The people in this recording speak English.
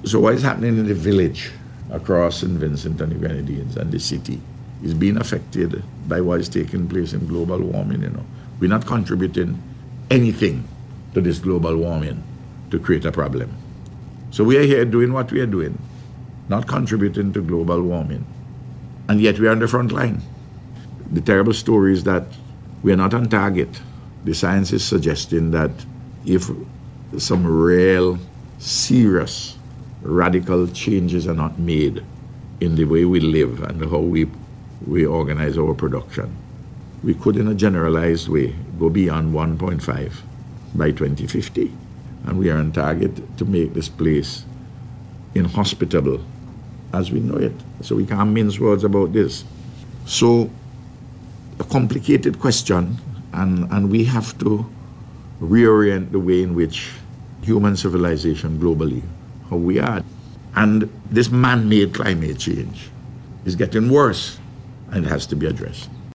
So what is happening in the village across St. Vincent and the Grenadines and the city is being affected by what is taking place in global warming. We're not contributing anything to this global warming to create a problem. So we are here doing what we are doing, not contributing to global warming. And yet we are on the front line. The terrible story is that we are not on target. The science is suggesting that if some real, serious, radical changes are not made in the way we live and how we organize our production, we could, in a generalized way, go beyond 1.5 by 2050. And we are on target to make this place inhospitable as we know it. So we can't mince words about this. So, a complicated question, and we have to reorient the way in which human civilization globally, how we are. And this man-made climate change is getting worse, and it has to be addressed.